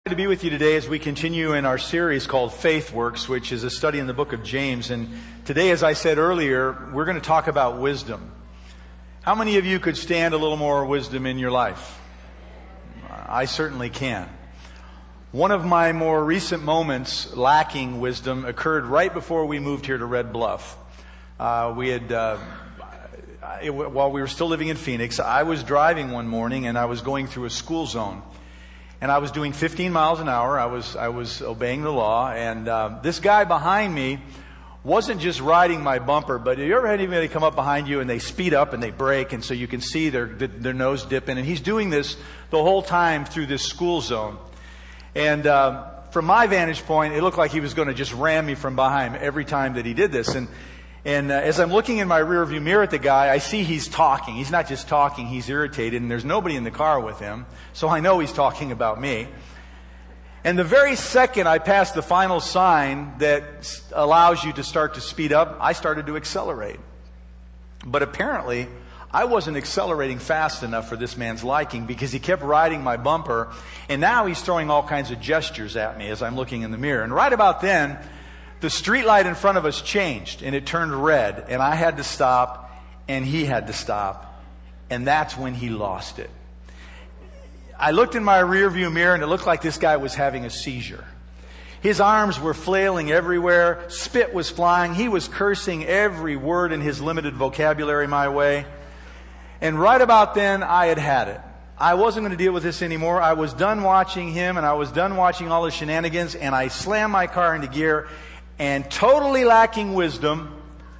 To be with you today as we continue in our series called Faith Works, which is a study in the book of James. And today, as I said earlier, we're going to talk about wisdom. How many of you could stand a little more wisdom in your life? I certainly can. One of my more recent moments lacking wisdom occurred right before we moved here to Red Bluff. While we were still living in Phoenix, I was driving one morning and I was going through a school zone. And I was doing 15 miles an hour. I was obeying the law. And this guy behind me wasn't just riding my bumper, but have you ever had anybody come up behind you and they speed up and they brake, and so you can see their nose dipping? And he's doing this the whole time through this school zone. And from my vantage point, it looked like he was going to just ram me from behind every time that he did this. And as I'm looking in my rearview mirror at the guy, I see he's talking. He's not just talking, he's irritated, and there's nobody in the car with him. So I know he's talking about me. And the very second I passed the final sign that allows you to start to speed up, I started to accelerate. But apparently, I wasn't accelerating fast enough for this man's liking, because he kept riding my bumper, and now he's throwing all kinds of gestures at me as I'm looking in the mirror. And right about then, the street light in front of us changed, and it turned red, and I had to stop, and he had to stop, and that's when he lost it. I looked in my rearview mirror, and it looked like this guy was having a seizure. His arms were flailing everywhere, spit was flying, he was cursing every word in his limited vocabulary my way, and right about then, I had it. I wasn't going to deal with this anymore. I was done watching him, and I was done watching all the shenanigans, and I slammed my car into gear. And totally lacking wisdom,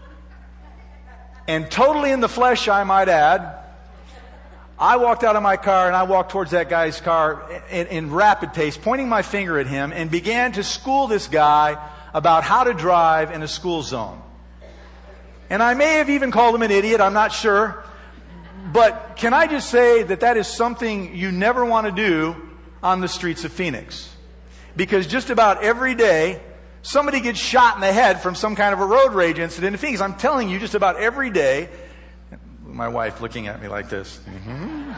and totally in the flesh, I might add, I walked out of my car and I walked towards that guy's car in rapid pace, pointing my finger at him, and began to school this guy about how to drive in a school zone. And I may have even called him an idiot, I'm not sure. But can I just say that is something you never want to do on the streets of Phoenix? Because just about every day, somebody gets shot in the head from some kind of a road rage incident in Phoenix. I'm telling you, just about every day. My wife looking at me like this. Mm-hmm.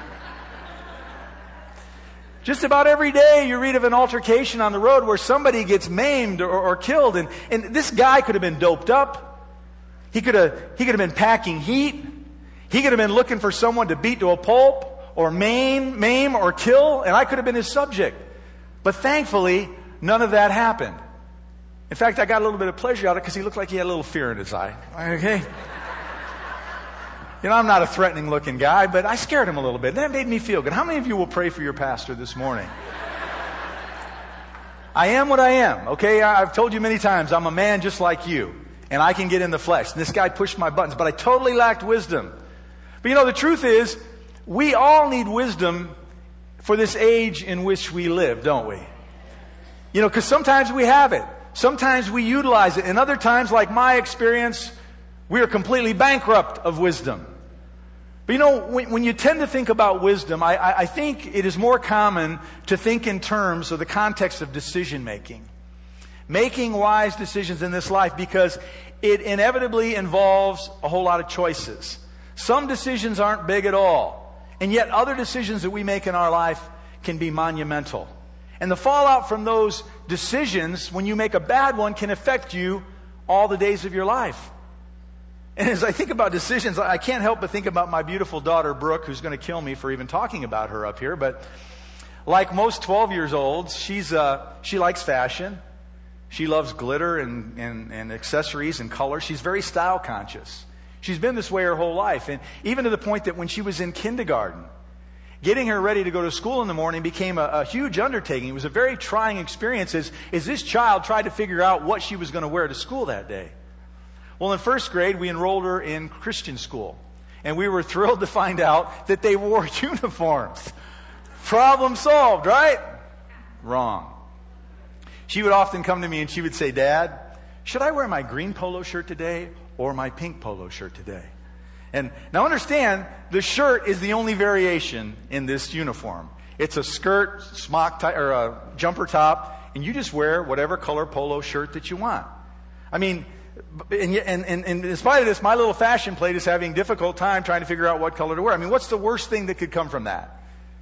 Just about every day you read of an altercation on the road where somebody gets maimed or killed. And this guy could have been doped up. He could have been packing heat. He could have been looking for someone to beat to a pulp or maim or kill. And I could have been his subject. But thankfully, none of that happened. In fact, I got a little bit of pleasure out of it because he looked like he had a little fear in his eye. Okay? You know, I'm not a threatening looking guy, but I scared him a little bit. That made me feel good. How many of you will pray for your pastor this morning? I am what I am, okay? I've told you many times, I'm a man just like you, and I can get in the flesh. And this guy pushed my buttons, but I totally lacked wisdom. But you know, the truth is, we all need wisdom for this age in which we live, don't we? You know, because sometimes we have it. Sometimes we utilize it. And other times, like my experience, we are completely bankrupt of wisdom. But you know, when you tend to think about wisdom, I think it is more common to think in terms of the context of decision making. Making wise decisions in this life, because it inevitably involves a whole lot of choices. Some decisions aren't big at all. And yet other decisions that we make in our life can be monumental. And the fallout from those decisions, when you make a bad one, can affect you all the days of your life. And as I think about decisions, I can't help but think about my beautiful daughter, Brooke, who's going to kill me for even talking about her up here. But like most 12-years-olds, she likes fashion. She loves glitter and accessories and color. She's very style conscious. She's been this way her whole life. And even to the point that when she was in kindergarten, getting her ready to go to school in the morning became a huge undertaking. It was a very trying experience as this child tried to figure out what she was going to wear to school that day. Well, in first grade, we enrolled her in Christian school. And we were thrilled to find out that they wore uniforms. Problem solved, right? Wrong. She would often come to me and she would say, "Dad, should I wear my green polo shirt today or my pink polo shirt today?" And now understand, the shirt is the only variation in this uniform. It's a skirt, smock tie, or a jumper top, and you just wear whatever color polo shirt that you want. I mean, and in spite of this, my little fashion plate is having a difficult time trying to figure out what color to wear. I mean, what's the worst thing that could come from that?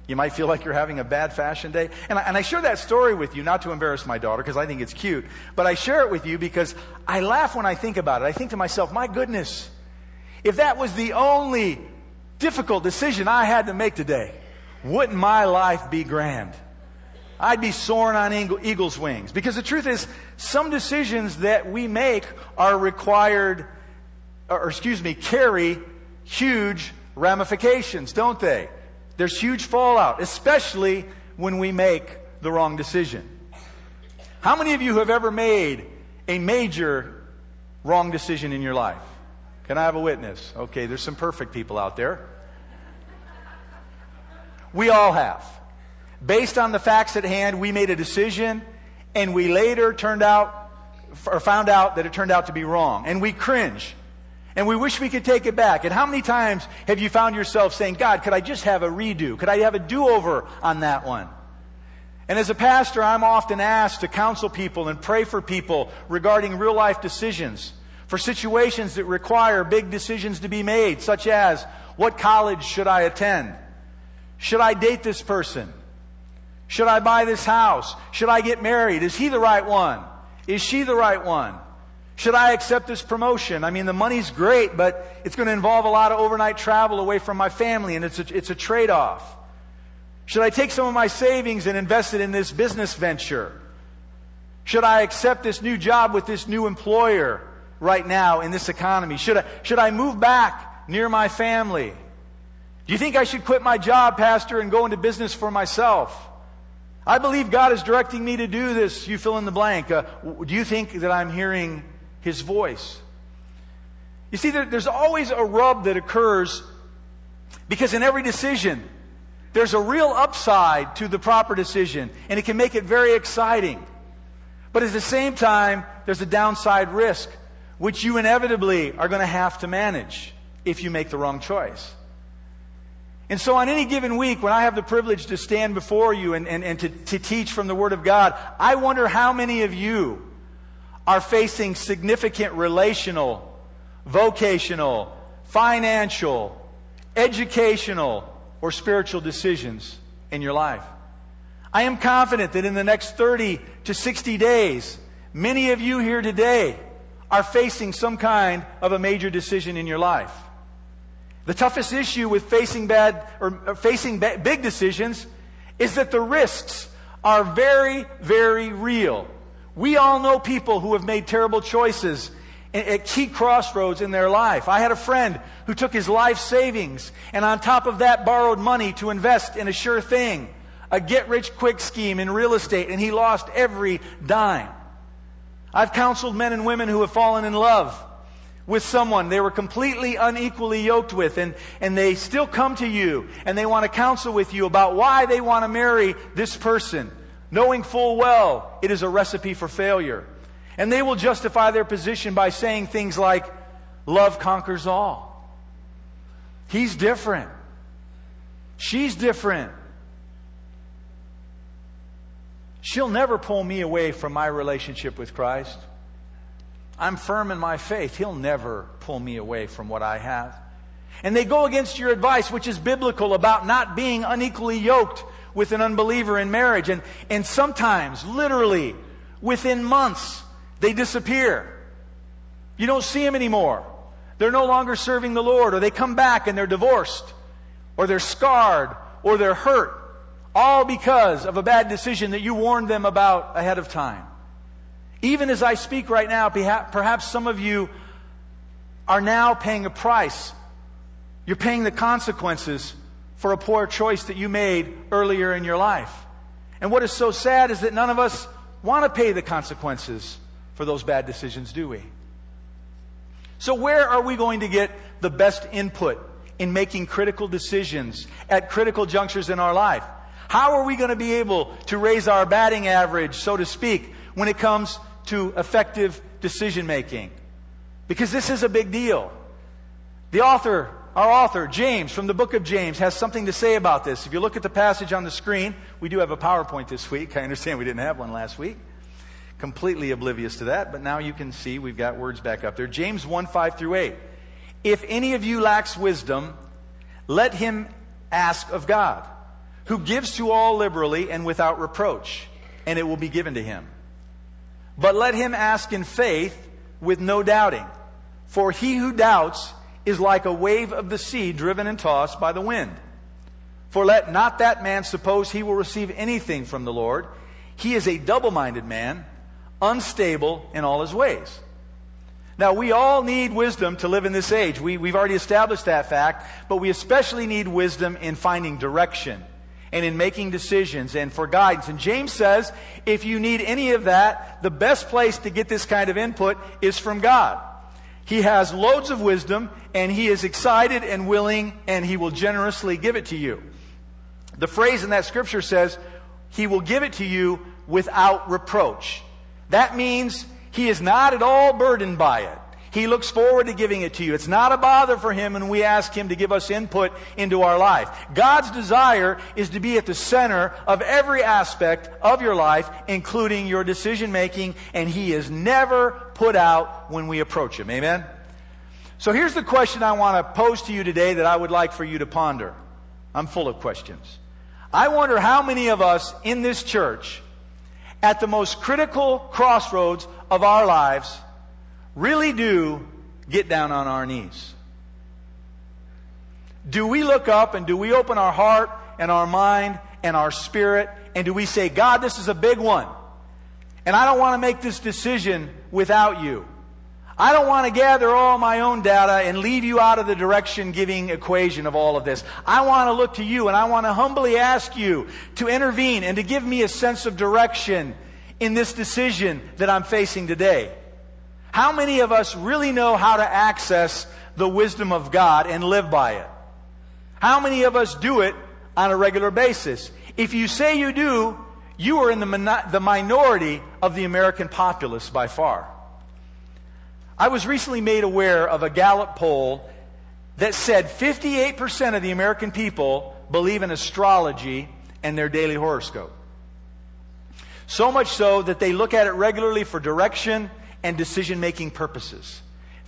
You might feel like you're having a bad fashion day. And I share that story with you, not to embarrass my daughter, because I think it's cute, but I share it with you because I laugh when I think about it. I think to myself, my goodness, if that was the only difficult decision I had to make today, wouldn't my life be grand? I'd be soaring on eagle's wings. Because the truth is, some decisions that we make are required, carry huge ramifications, don't they? There's huge fallout, especially when we make the wrong decision. How many of you have ever made a major wrong decision in your life? Can I have a witness? Okay, there's some perfect people out there. We all have. Based on the facts at hand, we made a decision, and we later found out that it turned out to be wrong. And we cringe. And we wish we could take it back. And how many times have you found yourself saying, God, could I just have a redo? Could I have a do-over on that one? And as a pastor, I'm often asked to counsel people and pray for people regarding real-life decisions, for situations that require big decisions to be made, such as, what college should I attend? Should I date this person? Should I buy this house? Should I get married? Is he the right one? Is she the right one? Should I accept this promotion? I mean, the money's great, but it's going to involve a lot of overnight travel away from my family, and it's a trade-off. Should I take some of my savings and invest it in this business venture? Should I accept this new job with this new employer right now in this economy? Should I move back near my family? Do you think I should quit my job, Pastor, and go into business for myself? I believe God is directing me to do this. You fill in the blank. Do you think that I'm hearing His voice? You see, there's always a rub that occurs because in every decision, there's a real upside to the proper decision, and it can make it very exciting. But at the same time, there's a downside risk, which you inevitably are going to have to manage if you make the wrong choice. And so on any given week, when I have the privilege to stand before you and to teach from the Word of God, I wonder how many of you are facing significant relational, vocational, financial, educational, or spiritual decisions in your life. I am confident that in the next 30 to 60 days, many of you here today are facing some kind of a major decision in your life. The toughest issue with facing big decisions is that the risks are very, very real. We all know people who have made terrible choices at key crossroads in their life. I had a friend who took his life savings and on top of that borrowed money to invest in a sure thing, a get-rich-quick scheme in real estate, and he lost every dime. I've counseled men and women who have fallen in love with someone they were completely unequally yoked with, and they still come to you and they want to counsel with you about why they want to marry this person, knowing full well it is a recipe for failure. And they will justify their position by saying things like, love conquers all. He's different. She's different. She'll never pull me away from my relationship with Christ. I'm firm in my faith. He'll never pull me away from what I have. And they go against your advice, which is biblical, about not being unequally yoked with an unbeliever in marriage. And sometimes, literally, within months, they disappear. You don't see them anymore. They're no longer serving the Lord, or they come back and they're divorced, or they're scarred, or they're hurt, all because of a bad decision that you warned them about ahead of time. Even as I speak right now, perhaps some of you are now paying a price. You're paying the consequences for a poor choice that you made earlier in your life. And what is so sad is that none of us want to pay the consequences for those bad decisions, do we? So where are we going to get the best input in making critical decisions at critical junctures in our life? How are we going to be able to raise our batting average, so to speak, when it comes to effective decision making? Because this is a big deal. Our author, James, from the book of James, has something to say about this. If you look at the passage on the screen, we do have a PowerPoint this week. I understand we didn't have one last week. Completely oblivious to that, but now you can see we've got words back up there. James 1:5-8. If any of you lacks wisdom, let him ask of God, who gives to all liberally and without reproach, and it will be given to him. But let him ask in faith with no doubting. For he who doubts is like a wave of the sea driven and tossed by the wind. For let not that man suppose he will receive anything from the Lord. He is a double-minded man, unstable in all his ways. Now, we all need wisdom to live in this age. We've already established that fact, but we especially need wisdom in finding direction and in making decisions and for guidance. And James says, if you need any of that, the best place to get this kind of input is from God. He has loads of wisdom, and He is excited and willing, and He will generously give it to you. The phrase in that scripture says, He will give it to you without reproach. That means He is not at all burdened by it. He looks forward to giving it to you. It's not a bother for Him when we ask Him to give us input into our life. God's desire is to be at the center of every aspect of your life, including your decision making, and He is never put out when we approach Him. Amen? So here's the question I want to pose to you today that I would like for you to ponder. I'm full of questions. I wonder how many of us in this church, at the most critical crossroads of our lives, really do get down on our knees. Do we look up and do we open our heart and our mind and our spirit, and do we say, God, this is a big one, and I don't want to make this decision without you. I don't want to gather all my own data and leave you out of the direction-giving equation of all of this. I want to look to you, and I want to humbly ask you to intervene and to give me a sense of direction in this decision that I'm facing today. How many of us really know how to access the wisdom of God and live by it? How many of us do it on a regular basis? If you say you do, you are in the minority of the American populace by far. I was recently made aware of a Gallup poll that said 58% of the American people believe in astrology and their daily horoscope. So much so that they look at it regularly for direction and decision-making purposes.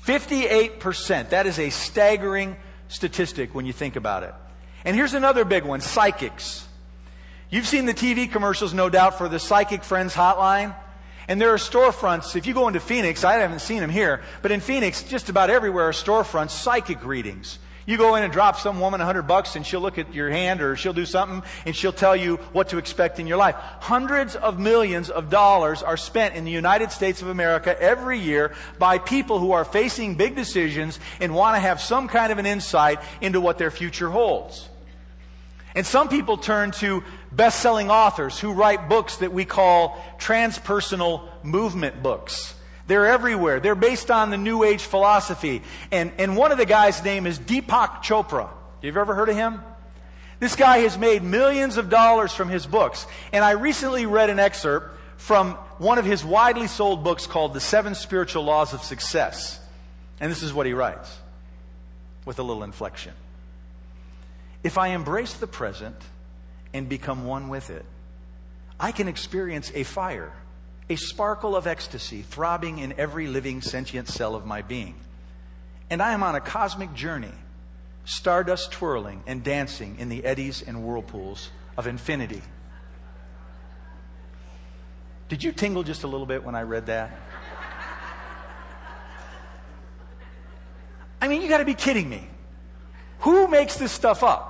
58%. That is a staggering statistic when you think about it. And here's another big one, psychics. You've seen the TV commercials, no doubt, for the Psychic Friends hotline. And there are storefronts. If you go into Phoenix, I haven't seen them here, but in Phoenix, just about everywhere are storefronts, psychic readings. You go in and drop some woman $100 and she'll look at your hand or she'll do something and she'll tell you what to expect in your life. Hundreds of millions of dollars are spent in the United States of America every year by people who are facing big decisions and want to have some kind of an insight into what their future holds. And some people turn to best-selling authors who write books that we call transpersonal movement books. They're everywhere. They're based on the New Age philosophy. And one of the guys' name is Deepak Chopra. You've ever heard of him? This guy has made millions of dollars from his books. And I recently read an excerpt from one of his widely sold books called The 7 Spiritual Laws of Success. And this is what he writes, with a little inflection. If I embrace the present and become one with it, I can experience a fire, a sparkle of ecstasy throbbing in every living sentient cell of my being. And I am on a cosmic journey, stardust twirling and dancing in the eddies and whirlpools of infinity. Did you tingle just a little bit when I read that? I mean, you got to be kidding me. Who makes this stuff up?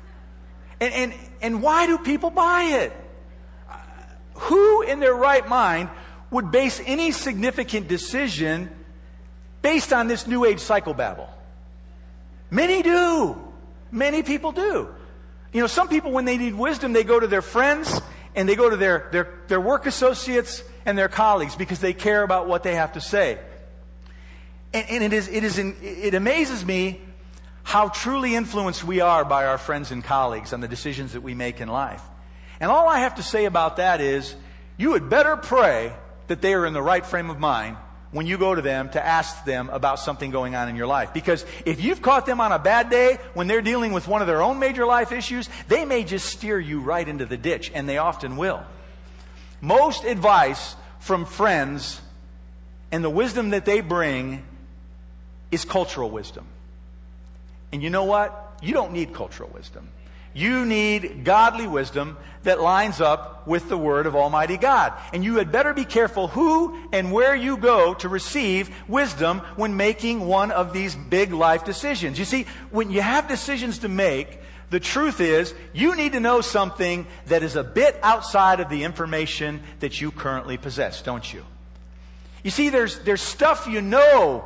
And why do people buy it? Who in their right mind would base any significant decision based on this New Age psychobabble? Many do. Many people do. You know, some people, when they need wisdom, they go to their friends and they go to their work associates and their colleagues because they care about what they have to say. And it amazes me how truly influenced we are by our friends and colleagues on the decisions that we make in life. And all I have to say about that is, you had better pray that they are in the right frame of mind when you go to them to ask them about something going on in your life. Because if you've caught them on a bad day when they're dealing with one of their own major life issues, they may just steer you right into the ditch, and they often will. Most advice from friends and the wisdom that they bring is cultural wisdom. And you know what? You don't need cultural wisdom. You need godly wisdom that lines up with the Word of Almighty God. And you had better be careful who and where you go to receive wisdom when making one of these big life decisions. You see, when you have decisions to make, the truth is you need to know something that is a bit outside of the information that you currently possess, don't you? You see, there's stuff you know.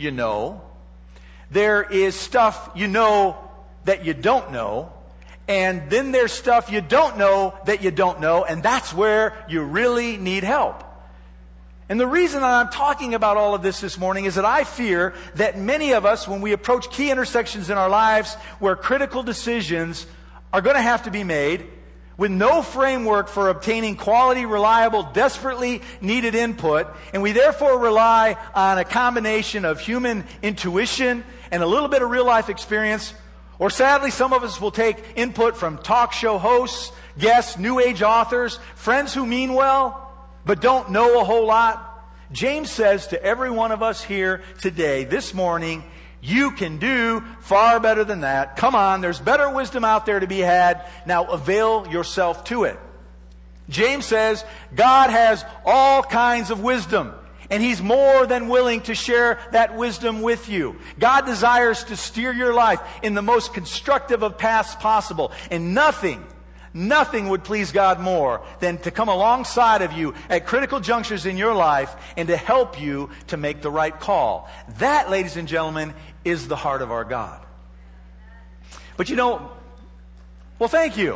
There is stuff you know that you don't know. And then there's stuff you don't know that you don't know, and that's where you really need help. And the reason that I'm talking about all of this morning is that I fear that many of us, when we approach key intersections in our lives where critical decisions are going to have to be made, with no framework for obtaining quality, reliable, desperately needed input, and we therefore rely on a combination of human intuition and a little bit of real-life experience. Or sadly, some of us will take input from talk show hosts, guests, new age authors, friends who mean well, but don't know a whole lot. James says to every one of us here today, this morning, you can do far better than that. Come on, there's better wisdom out there to be had. Now avail yourself to it. James says God has all kinds of wisdom. And He's more than willing to share that wisdom with you. God desires to steer your life in the most constructive of paths possible. And nothing would please God more than to come alongside of you at critical junctures in your life and to help you to make the right call. That, ladies and gentlemen, is the heart of our God. But well, thank you.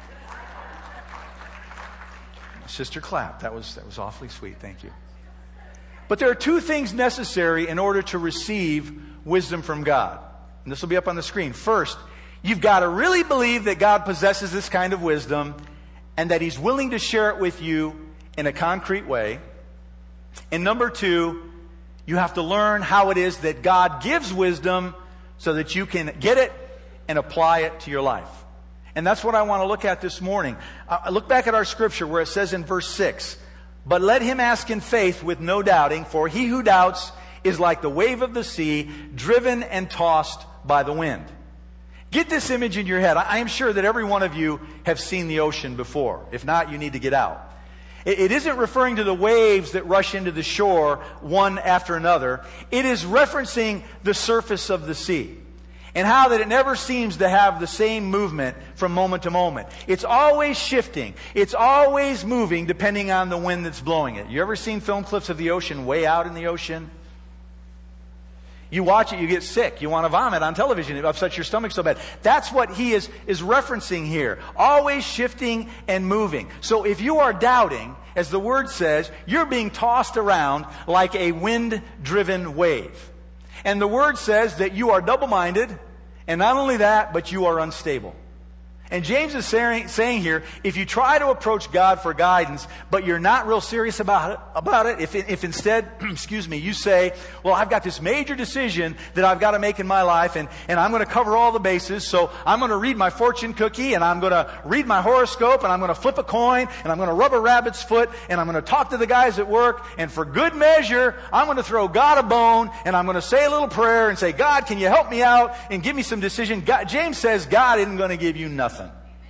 Sister clap. That was awfully sweet. Thank you. But there are two things necessary in order to receive wisdom from God. And this will be up on the screen. First, you've got to really believe that God possesses this kind of wisdom and that He's willing to share it with you in a concrete way. And number two, you have to learn how it is that God gives wisdom so that you can get it and apply it to your life. And that's what I want to look at this morning. Look back at our scripture where it says in verse 6, "But let him ask in faith with no doubting, for he who doubts is like the wave of the sea, driven and tossed by the wind." Get this image in your head. I am sure that every one of you have seen the ocean before. If not, you need to get out. It isn't referring to the waves that rush into the shore one after another. It is referencing the surface of the sea. And how that it never seems to have the same movement from moment to moment. It's always shifting. It's always moving depending on the wind that's blowing it. You ever seen film clips of the ocean way out in the ocean? You watch it, you get sick. You want to vomit on television. It upsets your stomach so bad. That's what he is referencing here. Always shifting and moving. So if you are doubting, as the word says, you're being tossed around like a wind-driven wave. And the word says that you are double-minded, and not only that, but you are unstable. And James is saying here, if you try to approach God for guidance, but you're not real serious about it, if instead, you say, well, I've got this major decision that I've got to make in my life, and I'm going to cover all the bases, so I'm going to read my fortune cookie, and I'm going to read my horoscope, and I'm going to flip a coin, and I'm going to rub a rabbit's foot, and I'm going to talk to the guys at work, and for good measure, I'm going to throw God a bone, and I'm going to say a little prayer and say, God, can you help me out and give me some decision? James says God isn't going to give you nothing.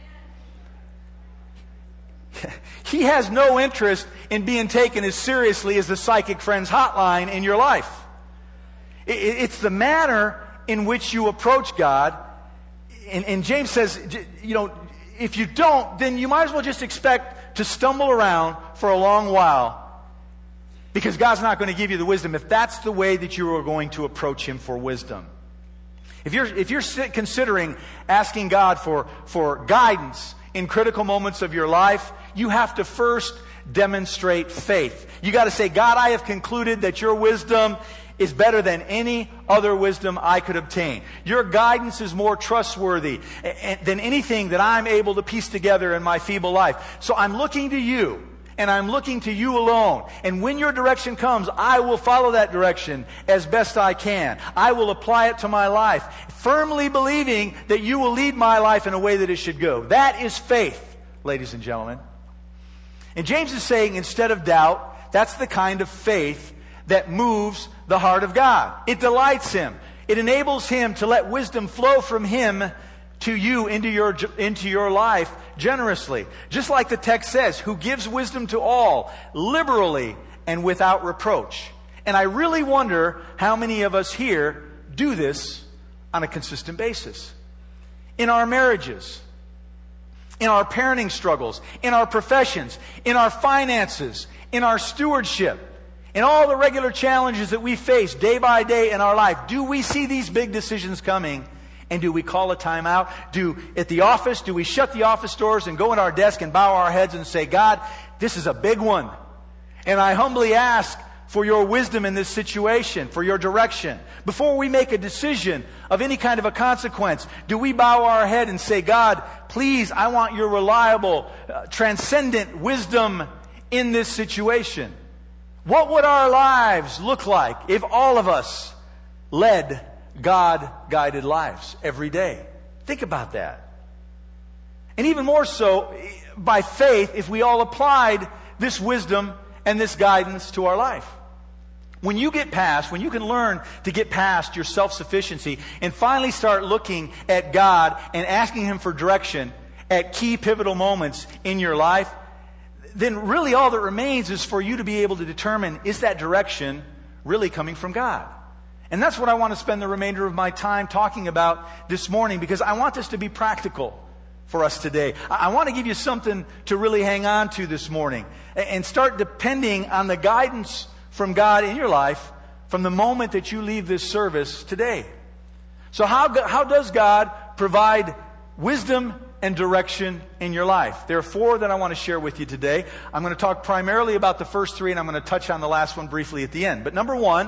He has no interest in being taken as seriously as the Psychic Friends hotline in your life. It's the manner in which you approach God. And James says, if you don't, then you might as well just expect to stumble around for a long while, because God's not going to give you the wisdom if that's the way that you are going to approach Him for wisdom. If you're considering asking God for guidance in critical moments of your life, you have to first demonstrate faith. You got to say, God, I have concluded that your wisdom is better than any other wisdom I could obtain. Your guidance is more trustworthy than anything that I'm able to piece together in my feeble life. So I'm looking to you, and I'm looking to you alone. And when your direction comes, I will follow that direction as best I can. I will apply it to my life, firmly believing that you will lead my life in a way that it should go. That is faith, ladies and gentlemen. And James is saying, instead of doubt, that's the kind of faith that moves the heart of God. It delights Him. It enables Him to let wisdom flow from Him to you into your life generously. Just like the text says, who gives wisdom to all, liberally and without reproach. And I really wonder how many of us here do this on a consistent basis. In our marriages, in our parenting struggles, in our professions, in our finances, in our stewardship, in all the regular challenges that we face day by day in our life, do we see these big decisions coming? And do we call a time out? At the office, do we shut the office doors and go in our desk and bow our heads and say, God, this is a big one. And I humbly ask for your wisdom in this situation, for your direction. Before we make a decision of any kind of a consequence, do we bow our head and say, God, please, I want your reliable, transcendent wisdom in this situation? What would our lives look like if all of us led God-guided lives every day? Think about that. And even more so, by faith, if we all applied this wisdom and this guidance to our life. When you can learn to get past your self-sufficiency and finally start looking at God and asking Him for direction at key pivotal moments in your life, then really all that remains is for you to be able to determine, is that direction really coming from God? And that's what I want to spend the remainder of my time talking about this morning, because I want this to be practical for us today. I want to give you something to really hang on to this morning and start depending on the guidance from God in your life from the moment that you leave this service today. So how does God provide wisdom and direction in your life? There are 4 that I want to share with you today. I'm going to talk primarily about the first 3, and I'm going to touch on the last one briefly at the end. But number 1,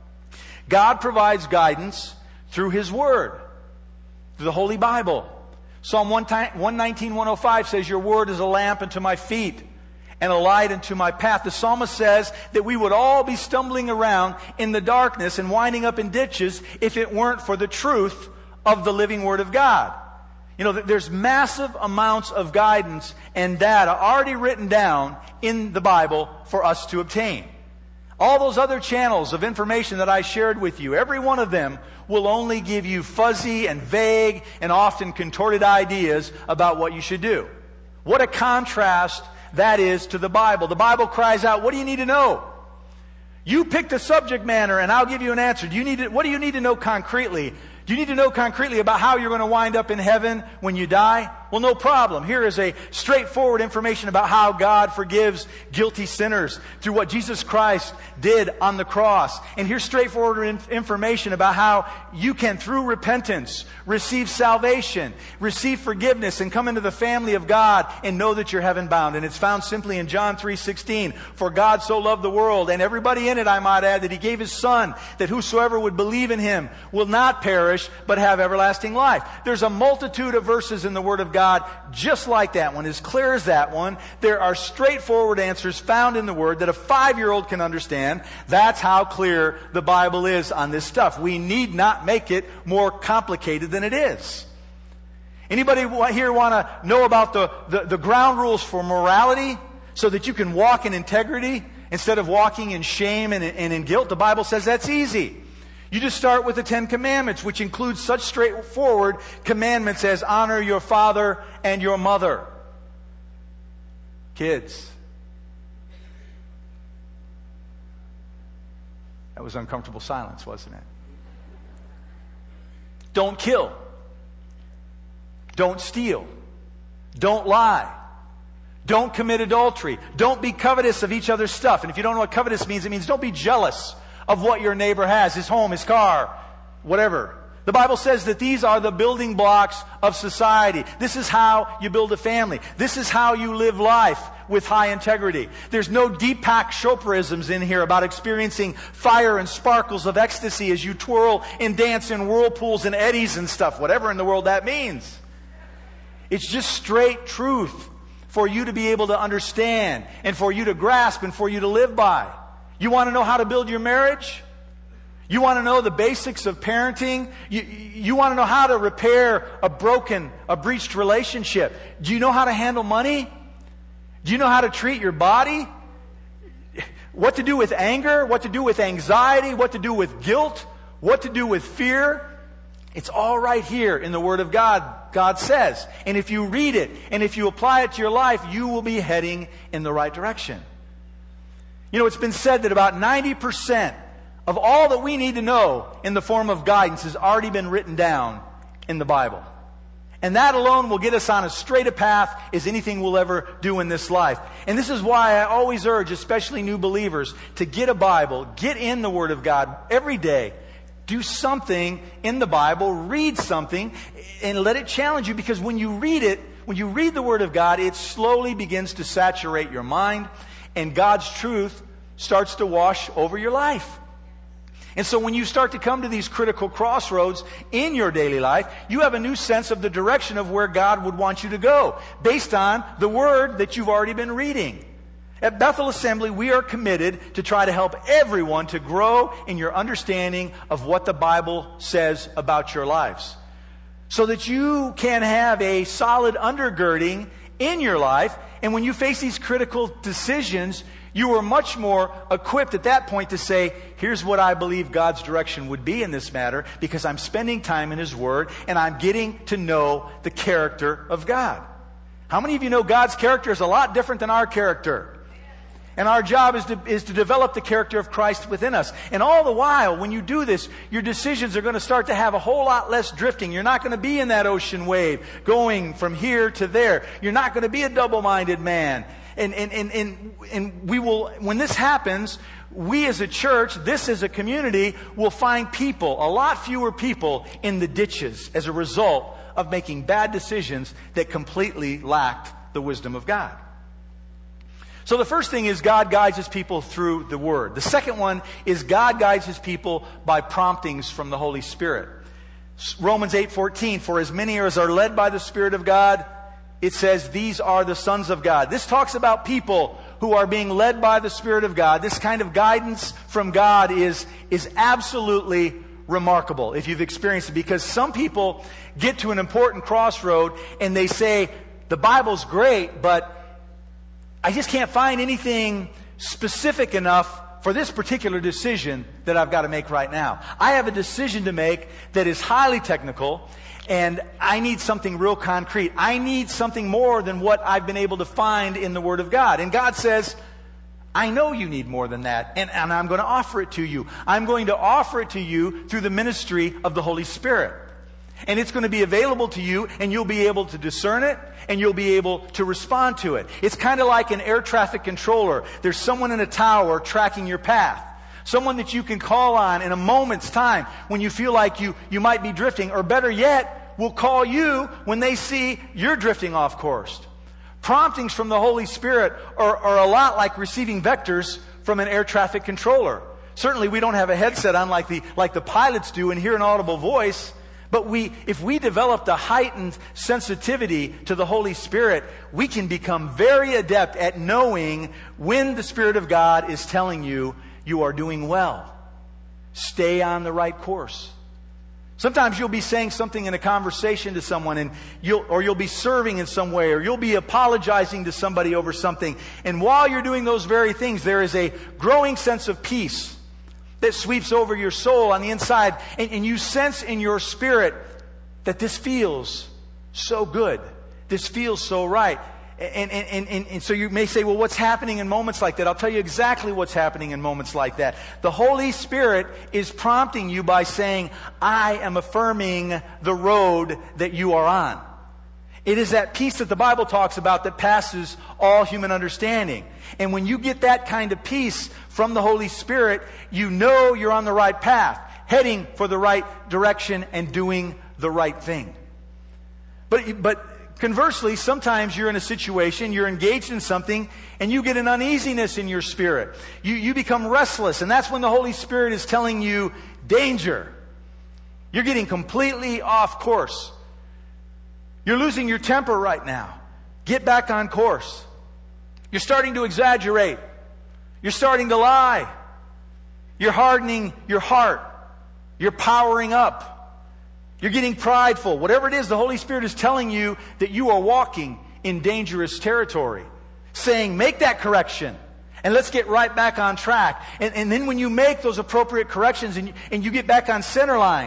God provides guidance through His Word, through the Holy Bible. Psalm 119:105 says, your Word is a lamp unto my feet and a light unto my path. The psalmist says that we would all be stumbling around in the darkness and winding up in ditches if it weren't for the truth of the living Word of God. You know, there's massive amounts of guidance and data already written down in the Bible for us to obtain. All those other channels of information that I shared with you, every one of them will only give you fuzzy and vague and often contorted ideas about what you should do. What a contrast that is to the Bible. The Bible cries out, what do you need to know? You pick the subject matter and I'll give you an answer. What do you need to know concretely? Do you need to know concretely about how you're going to wind up in heaven when you die? Well, no problem. Here is a straightforward information about how God forgives guilty sinners through what Jesus Christ did on the cross. And here's straightforward information about how you can, through repentance, receive salvation, receive forgiveness, and come into the family of God and know that you're heaven bound. And it's found simply in John 3:16. For God so loved the world, and everybody in it, I might add, that He gave His Son, that whosoever would believe in Him will not perish, but have everlasting life. There's a multitude of verses in the Word of God just like that one, as clear as that one. There are straightforward answers found in the Word that a 5-year-old can understand. That's how clear the Bible is on this stuff. We need not make it more complicated than it is. Anybody here want to know about the ground rules for morality so that you can walk in integrity instead of walking in shame and in guilt? The Bible says that's easy. You just start with the 10 Commandments, which includes such straightforward commandments as honor your father and your mother. Kids. That was uncomfortable silence, wasn't it? Don't kill. Don't steal. Don't lie. Don't commit adultery. Don't be covetous of each other's stuff. And if you don't know what covetous means, it means don't be jealous of what your neighbor has, his home, his car, whatever. The Bible says that these are the building blocks of society. This is how you build a family. This is how you live life with high integrity. There's no Deepak Chopraisms in here about experiencing fire and sparkles of ecstasy as you twirl and dance in whirlpools and eddies and stuff, whatever in the world that means. It's just straight truth for you to be able to understand and for you to grasp and for you to live by. You want to know how to build your marriage? You want to know the basics of parenting? You want to know how to repair a breached relationship? Do you know how to handle money? Do you know how to treat your body? What to do with anger? What to do with anxiety? What to do with guilt? What to do with fear? It's all right here in the Word of God, God says. And if you read it, and if you apply it to your life, you will be heading in the right direction. You know, it's been said that about 90% of all that we need to know in the form of guidance has already been written down in the Bible. And that alone will get us on as straight a path as anything we'll ever do in this life. And this is why I always urge, especially new believers, to get a Bible, get in the Word of God every day. Do something in the Bible, read something, and let it challenge you, because when you read it, when you read the Word of God, it slowly begins to saturate your mind, and God's truth starts to wash over your life. And so when you start to come to these critical crossroads in your daily life, you have a new sense of the direction of where God would want you to go, based on the Word that you've already been reading. At Bethel Assembly, we are committed to try to help everyone to grow in your understanding of what the Bible says about your lives, so that you can have a solid undergirding in your life. And when you face these critical decisions, you are much more equipped at that point to say, here's what I believe God's direction would be in this matter, because I'm spending time in His Word and I'm getting to know the character of God. How many of you know God's character is a lot different than our character? And our job is to develop the character of Christ within us. And all the while, when you do this, your decisions are going to start to have a whole lot less drifting. You're not going to be in that ocean wave going from here to there. You're not going to be a double-minded man. And we will, when this happens, we as a church, this as a community, will find people, a lot fewer people, in the ditches as a result of making bad decisions that completely lacked the wisdom of God. So the first thing is God guides His people through the Word. The second one is God guides His people by promptings from the Holy Spirit. Romans 8:14, for as many as are led by the Spirit of God, it says, these are the sons of God. This talks about people who are being led by the Spirit of God. This kind of guidance from God is absolutely remarkable if you've experienced it, because some people get to an important crossroad and they say, the Bible's great, but I just can't find anything specific enough for this particular decision that I've got to make right now. I have a decision to make that is highly technical, and I need something real concrete. I need something more than what I've been able to find in the Word of God. And God says, I know you need more than that, and I'm going to offer it to you. I'm going to offer it to you through the ministry of the Holy Spirit. And it's going to be available to you, and you'll be able to discern it, and you'll be able to respond to it. It's kind of like an air traffic controller. There's someone in a tower tracking your path. Someone that you can call on in a moment's time when you feel like you might be drifting, or better yet, will call you when they see you're drifting off course. Promptings from the Holy Spirit are a lot like receiving vectors from an air traffic controller. Certainly we don't have a headset on like the pilots do and hear an audible voice. But if we developed a heightened sensitivity to the Holy Spirit, we can become very adept at knowing when the Spirit of God is telling you, you are doing well. Stay on the right course. Sometimes you'll be saying something in a conversation to someone, and you'll be serving in some way, or you'll be apologizing to somebody over something. And while you're doing those very things, there is a growing sense of peace that sweeps over your soul on the inside, and you sense in your spirit that this feels so good. This feels so right. And so you may say, well, what's happening in moments like that? I'll tell you exactly what's happening in moments like that. The Holy Spirit is prompting you by saying, I am affirming the road that you are on. It is that peace that the Bible talks about that passes all human understanding. And when you get that kind of peace from the Holy Spirit, you know you're on the right path, heading for the right direction and doing the right thing. But conversely, sometimes you're in a situation, you're engaged in something, and you get an uneasiness in your spirit. You become restless, and that's when the Holy Spirit is telling you, danger. You're getting completely off course. You're losing your temper right now. Get back on course. You're starting to exaggerate. You're starting to lie. You're hardening your heart. You're powering up. You're getting prideful. Whatever it is, the Holy Spirit is telling you that you are walking in dangerous territory. Saying, make that correction. And let's get right back on track. And then when you make those appropriate corrections and you get back on center line,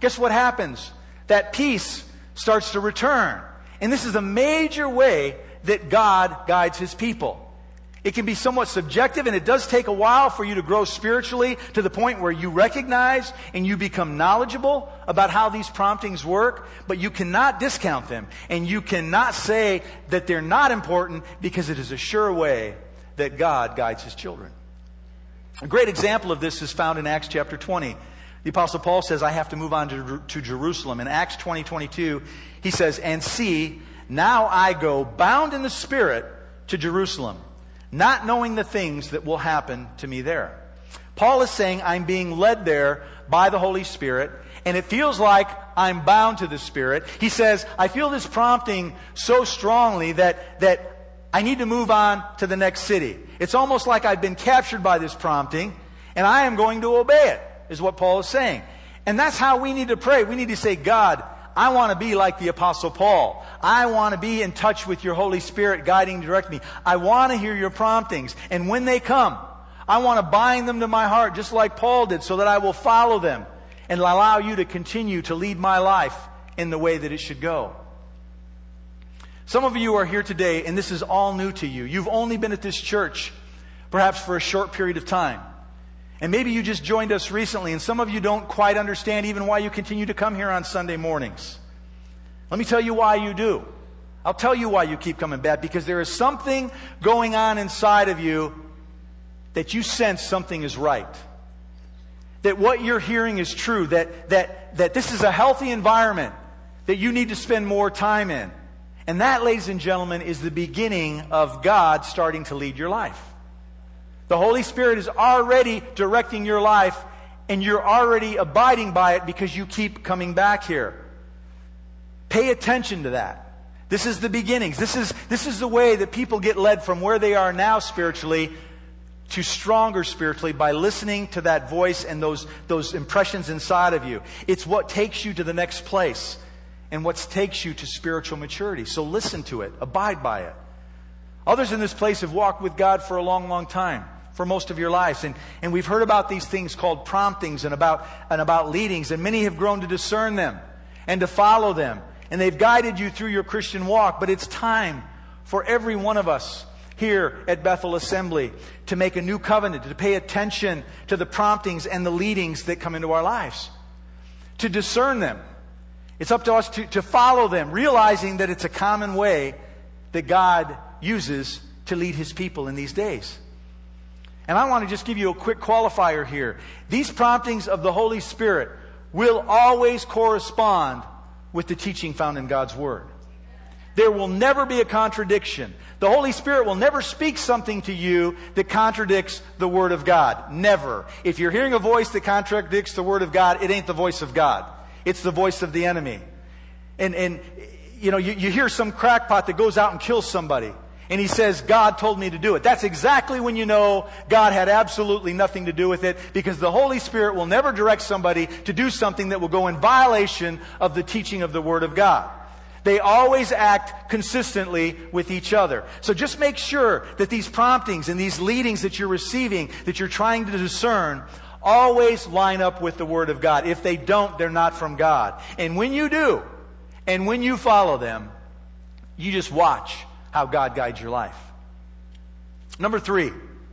guess what happens? That peace starts to return. And this is a major way that God guides His people. It can be somewhat subjective, and it does take a while for you to grow spiritually to the point where you recognize and you become knowledgeable about how these promptings work, but you cannot discount them, and you cannot say that they're not important, because it is a sure way that God guides His children. A great example of this is found in Acts chapter 20. The Apostle Paul says, I have to move on to Jerusalem. In Acts 20:22, he says, and see, now I go bound in the Spirit to Jerusalem, not knowing the things that will happen to me there. Paul is saying, I'm being led there by the Holy Spirit, and it feels like I'm bound to the Spirit. He says, I feel this prompting so strongly that I need to move on to the next city. It's almost like I've been captured by this prompting, and I am going to obey it, is what Paul is saying. And that's how we need to pray. We need to say, God, I want to be like the Apostle Paul. I want to be in touch with your Holy Spirit guiding and directing me. I want to hear your promptings. And when they come, I want to bind them to my heart just like Paul did, so that I will follow them and allow you to continue to lead my life in the way that it should go. Some of you are here today and this is all new to you. You've only been at this church perhaps for a short period of time. And maybe you just joined us recently, and some of you don't quite understand even why you continue to come here on Sunday mornings. Let me tell you why you do. I'll tell you why you keep coming back, because there is something going on inside of you that you sense something is right. That what you're hearing is true, that this is a healthy environment that you need to spend more time in. And that, ladies and gentlemen, is the beginning of God starting to lead your life. The Holy Spirit is already directing your life, and you're already abiding by it because you keep coming back here. Pay attention to that. This is the beginnings. This is the way that people get led from where they are now spiritually to stronger spiritually, by listening to that voice and those impressions inside of you. It's what takes you to the next place and what takes you to spiritual maturity. So listen to it. Abide by it. Others in this place have walked with God for a long, long time, for most of your lives. And we've heard about these things called promptings and about leadings, and many have grown to discern them and to follow them. And they've guided you through your Christian walk. But it's time for every one of us here at Bethel Assembly to make a new covenant, to pay attention to the promptings and the leadings that come into our lives, to discern them. It's up to us to follow them, realizing that it's a common way that God uses to lead His people in these days. And I want to just give you a quick qualifier here. These promptings of the Holy Spirit will always correspond with the teaching found in God's Word. There will never be a contradiction. The Holy Spirit will never speak something to you that contradicts the Word of God. Never. If you're hearing a voice that contradicts the Word of God, it ain't the voice of God. It's the voice of the enemy. And you know, you hear some crackpot that goes out and kills somebody, and he says, God told me to do it. That's exactly when you know God had absolutely nothing to do with it, because the Holy Spirit will never direct somebody to do something that will go in violation of the teaching of the Word of God. They always act consistently with each other. So just make sure that these promptings and these leadings that you're receiving, that you're trying to discern, always line up with the Word of God. If they don't, they're not from God. And when you do, and when you follow them, you just watch how God guides your life. Number 3,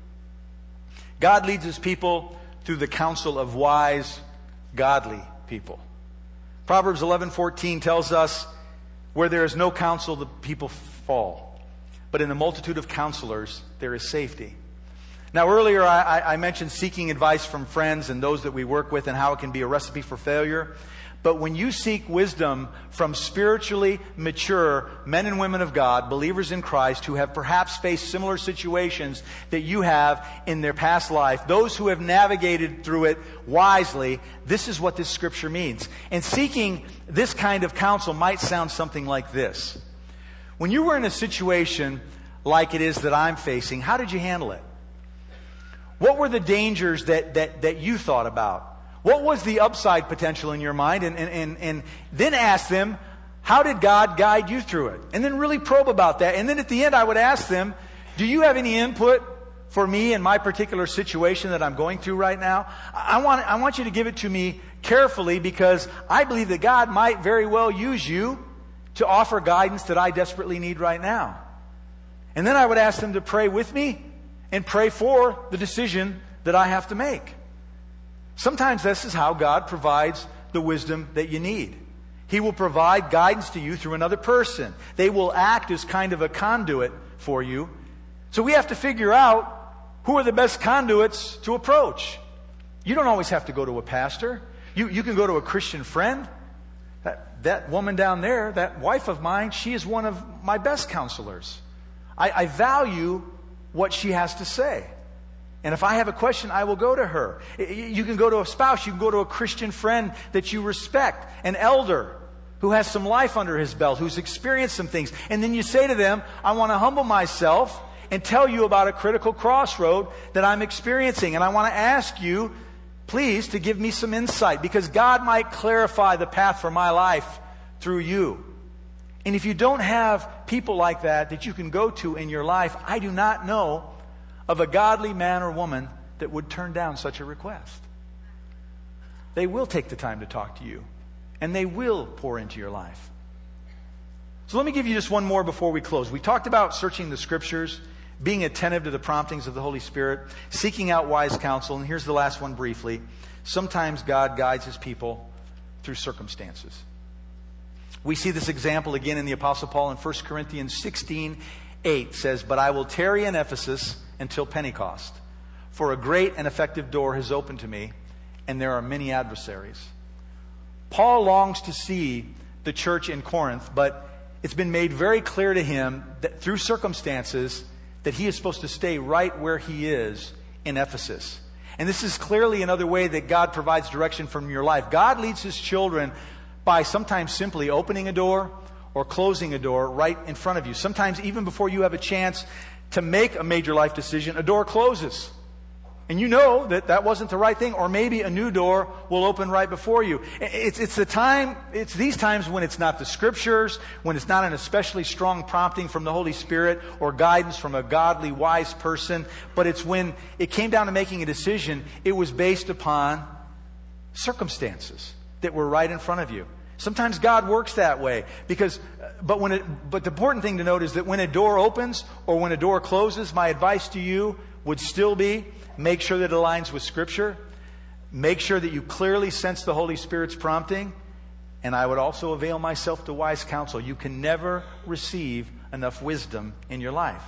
God leads His people through the counsel of wise, godly people. Proverbs 11:14 tells us, where there is no counsel, the people fall. But in the multitude of counselors, there is safety. Now, earlier I mentioned seeking advice from friends and those that we work with and how it can be a recipe for failure. But when you seek wisdom from spiritually mature men and women of God, believers in Christ, who have perhaps faced similar situations that you have in their past life, those who have navigated through it wisely, this is what this scripture means. And seeking this kind of counsel might sound something like this. When you were in a situation like it is that I'm facing, how did you handle it? What were the dangers that you thought about? What was the upside potential in your mind? And then ask them, how did God guide you through it? And then really probe about that. And then at the end, I would ask them, do you have any input for me in my particular situation that I'm going through right now, I want you to give it to me carefully, because I believe that God might very well use you to offer guidance that I desperately need right now. And then I would ask them to pray with me and pray for the decision that I have to make. Sometimes this is how God provides the wisdom that you need. He will provide guidance to you through another person. They will act as kind of a conduit for you. So we have to figure out who are the best conduits to approach. You don't always have to go to a pastor. You can go to a Christian friend. That woman down there, that wife of mine, she is one of my best counselors. I value what she has to say. And if I have a question, I will go to her. You can go to a spouse. You can go to a Christian friend that you respect, an elder who has some life under his belt, who's experienced some things. And then you say to them, I want to humble myself and tell you about a critical crossroad that I'm experiencing. And I want to ask you, please, to give me some insight, because God might clarify the path for my life through you. And if you don't have people like that you can go to in your life, I do not know of a godly man or woman that would turn down such a request. They will take the time to talk to you, and they will pour into your life. So let me give you just one more before we close. We talked about searching the Scriptures, being attentive to the promptings of the Holy Spirit, seeking out wise counsel, and here's the last one briefly. Sometimes God guides His people through circumstances. We see this example again in the Apostle Paul in 1 Corinthians 16:8 says, But I will tarry in Ephesus until Pentecost, for a great and effective door has opened to me, and there are many adversaries. Paul longs to see the church in Corinth, but it's been made very clear to him that through circumstances that he is supposed to stay right where he is in Ephesus. And this is clearly another way that God provides direction from your life. God leads His children by sometimes simply opening a door or closing a door right in front of you. Sometimes even before you have a chance to make a major life decision, a door closes. And you know that that wasn't the right thing, or maybe a new door will open right before you. It's these times when it's not the Scriptures, when it's not an especially strong prompting from the Holy Spirit or guidance from a godly, wise person, but it's when it came down to making a decision, it was based upon circumstances that were right in front of you. Sometimes God works that way, but the important thing to note is that when a door opens or when a door closes, my advice to you would still be, make sure that it aligns with Scripture. Make sure that you clearly sense the Holy Spirit's prompting. And I would also avail myself to wise counsel. You can never receive enough wisdom in your life.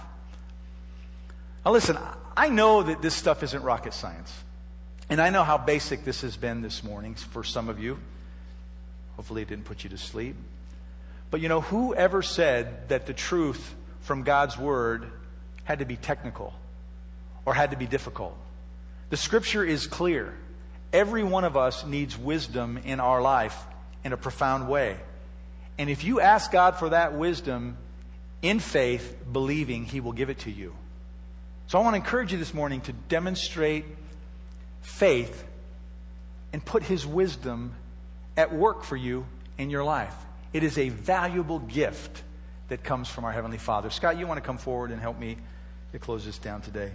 Now listen, I know that this stuff isn't rocket science. And I know how basic this has been this morning for some of you. Hopefully it didn't put you to sleep. But you know, whoever said that the truth from God's Word had to be technical or had to be difficult? The Scripture is clear. Every one of us needs wisdom in our life in a profound way. And if you ask God for that wisdom in faith, believing, He will give it to you. So I want to encourage you this morning to demonstrate faith and put His wisdom at work for you in your life. It is a valuable gift that comes from our Heavenly Father. Scott, you want to come forward and help me to close this down today?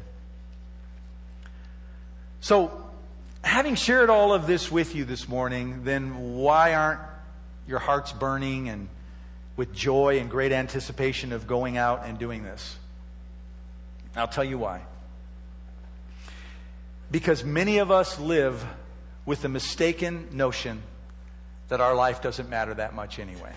So, having shared all of this with you this morning, then why aren't your hearts burning and with joy and great anticipation of going out and doing this? I'll tell you why. Because many of us live with the mistaken notion that our life doesn't matter that much anyway.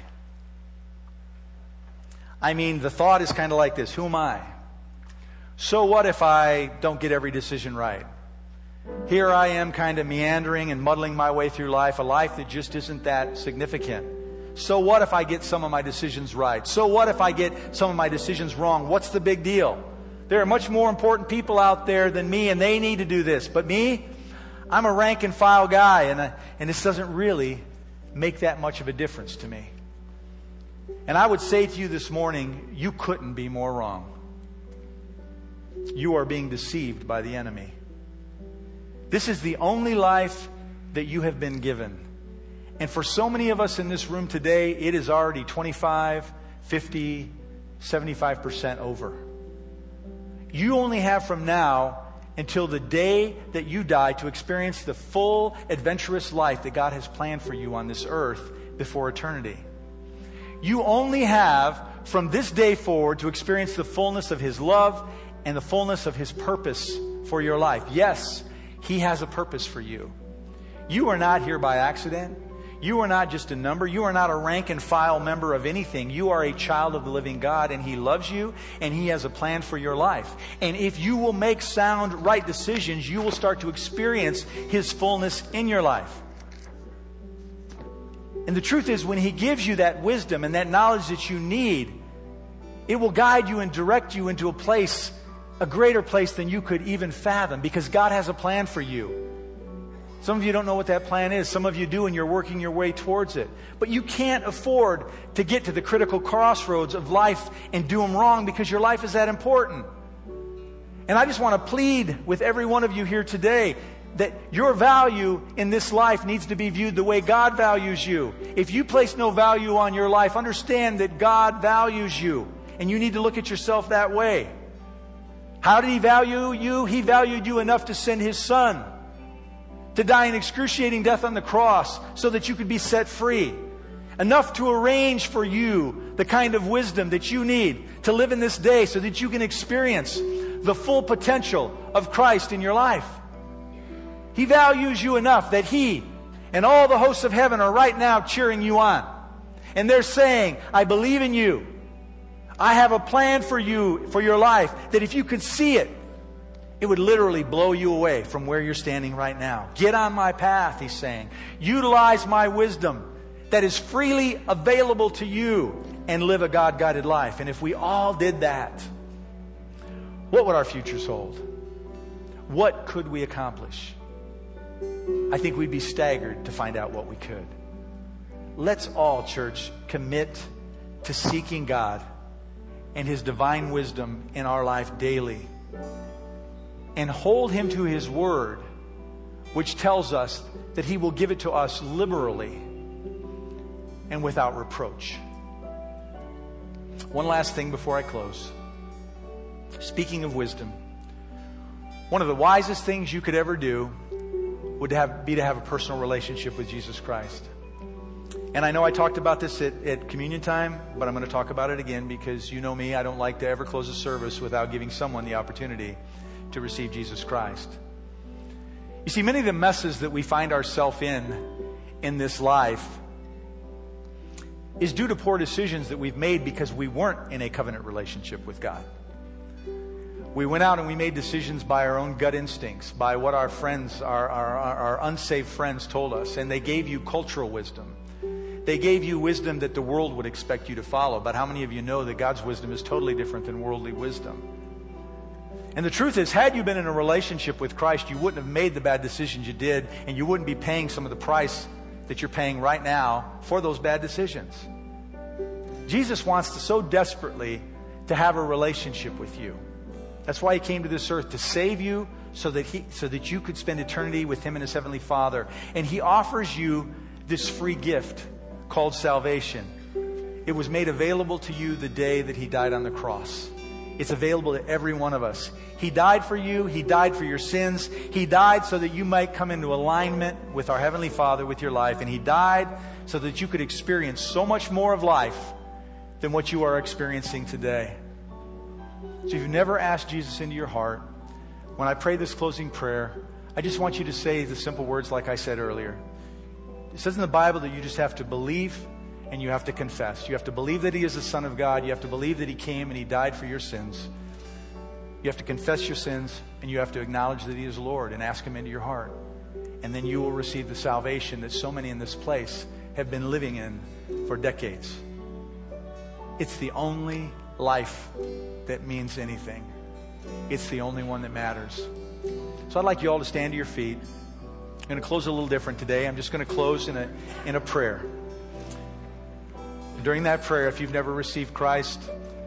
I mean, the thought is kind of like this: who am I? So what if I don't get every decision right? Here I am kind of meandering and muddling my way through life, a life that just isn't that significant. So what if I get some of my decisions right? So what if I get some of my decisions wrong? What's the big deal? There are much more important people out there than me, and they need to do this. But me, I'm a rank and file guy, and this doesn't really make that much of a difference to me. And I would say to you this morning, you couldn't be more wrong. You are being deceived by the enemy. This is the only life that you have been given. And for so many of us in this room today, it is already 25, 50, 75% over. You only have from now until the day that you die to experience the full adventurous life that God has planned for you on this earth before eternity. You only have from this day forward to experience the fullness of His love and the fullness of His purpose for your life. Yes, He has a purpose for you. You are not here by accident. You are not just a number. You are not a rank and file member of anything. You are a child of the living God, and He loves you, and He has a plan for your life. And if you will make sound, right decisions, you will start to experience His fullness in your life. And the truth is, when He gives you that wisdom and that knowledge that you need, it will guide you and direct you into a place, a greater place than you could even fathom, because God has a plan for you. Some of you don't know what that plan is. Some of you do, and you're working your way towards it. But you can't afford to get to the critical crossroads of life and do them wrong, because your life is that important. And I just want to plead with every one of you here today that your value in this life needs to be viewed the way God values you. If you place no value on your life, understand that God values you, and you need to look at yourself that way. How did He value you? He valued you enough to send His Son to die an excruciating death on the cross so that you could be set free. Enough to arrange for you the kind of wisdom that you need to live in this day so that you can experience the full potential of Christ in your life. He values you enough that He and all the hosts of heaven are right now cheering you on. And they're saying, I believe in you. I have a plan for you, for your life, that if you could see it, it would literally blow you away from where you're standing right now. Get on my path, He's saying. Utilize my wisdom that is freely available to you and live a God-guided life. And if we all did that, what would our futures hold? What could we accomplish? I think we'd be staggered to find out what we could. Let's all, church, commit to seeking God and His divine wisdom in our life daily, and hold Him to His word, which tells us that He will give it to us liberally and without reproach. One last thing before I close. Speaking of wisdom, one of the wisest things you could ever do would be to have a personal relationship with Jesus Christ. And I know I talked about this at communion time, but I'm going to talk about it again, because you know me, I don't like to ever close a service without giving someone the opportunity to receive Jesus Christ. You see, many of the messes that we find ourselves in this life is due to poor decisions that we've made because we weren't in a covenant relationship with God. We went out and we made decisions by our own gut instincts, by what our friends, our unsaved friends told us. And they gave you cultural wisdom. They gave you wisdom that the world would expect you to follow. But how many of you know that God's wisdom is totally different than worldly wisdom? And the truth is, had you been in a relationship with Christ, you wouldn't have made the bad decisions you did, and you wouldn't be paying some of the price that you're paying right now for those bad decisions. Jesus wants to so desperately to have a relationship with you. That's why He came to this earth, to save you so that you could spend eternity with Him and His Heavenly Father. And He offers you this free gift called salvation. It was made available to you the day that He died on the cross. It's available to every one of us. He died for you. He died for your sins. He died so that you might come into alignment with our Heavenly Father with your life. And He died so that you could experience so much more of life than what you are experiencing today. So if you've never asked Jesus into your heart, when I pray this closing prayer, I just want you to say the simple words like I said earlier. It says in the Bible that you just have to believe and you have to confess. You have to believe that He is the Son of God. You have to believe that He came and He died for your sins. You have to confess your sins, and you have to acknowledge that He is Lord and ask Him into your heart. And then you will receive the salvation that so many in this place have been living in for decades. It's the only life that means anything. It's the only one that matters. So I'd like you all to stand to your feet. I'm going to close a little different today. I'm just going to close in a prayer. During that prayer, if you've never received Christ,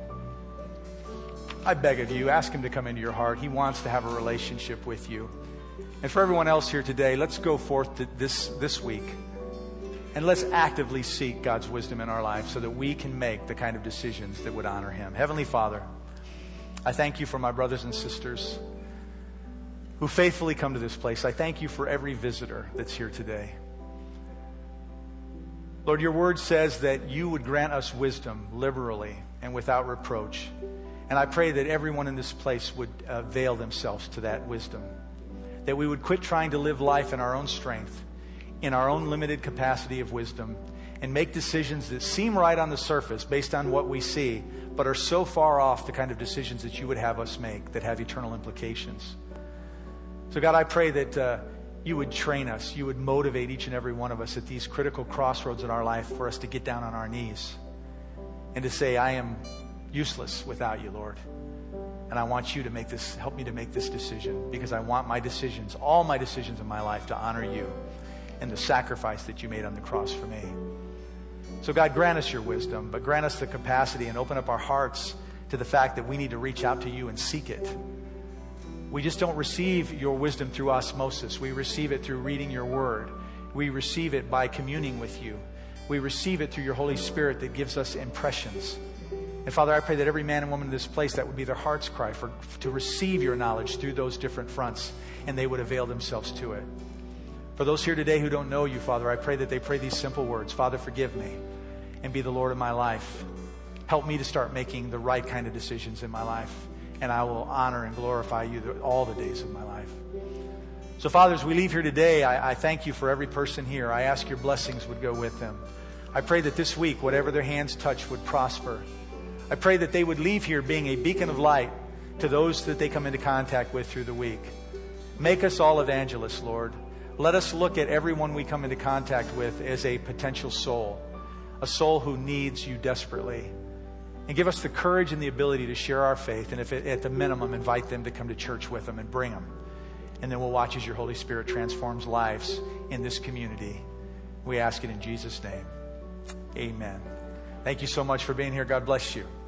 I beg of you, ask Him to come into your heart. He wants to have a relationship with you. And for everyone else here today, let's go forth this week and let's actively seek God's wisdom in our life so that we can make the kind of decisions that would honor Him. Heavenly Father, I thank you for my brothers and sisters who faithfully come to this place. I thank you for every visitor that's here today. Lord, your word says that you would grant us wisdom liberally and without reproach. And I pray that everyone in this place would avail themselves to that wisdom. That we would quit trying to live life in our own strength, in our own limited capacity of wisdom, and make decisions that seem right on the surface based on what we see, but are so far off the kind of decisions that you would have us make that have eternal implications. So God, I pray that you would train us, you would motivate each and every one of us at these critical crossroads in our life for us to get down on our knees and to say, I am useless without you, Lord. And I want you to help me to make this decision, because I want my decisions, all my decisions in my life, to honor you and the sacrifice that you made on the cross for me. So God, grant us your wisdom, but grant us the capacity and open up our hearts to the fact that we need to reach out to you and seek it. We just don't receive your wisdom through osmosis. We receive it through reading your word. We receive it by communing with you. We receive it through your Holy Spirit that gives us impressions. And Father, I pray that every man and woman in this place, that would be their heart's cry to receive your knowledge through those different fronts, and they would avail themselves to it. For those here today who don't know you, Father, I pray that they pray these simple words. Father, forgive me and be the Lord of my life. Help me to start making the right kind of decisions in my life, and I will honor and glorify you all the days of my life. So, Father, as we leave here today, I thank you for every person here. I ask your blessings would go with them. I pray that this week, whatever their hands touch would prosper. I pray that they would leave here being a beacon of light to those that they come into contact with through the week. Make us all evangelists, Lord. Let us look at everyone we come into contact with as a potential soul, a soul who needs you desperately. And give us the courage and the ability to share our faith, and if at the minimum, invite them to come to church with them and bring them. And then we'll watch as your Holy Spirit transforms lives in this community. We ask it in Jesus' name. Amen. Thank you so much for being here. God bless you.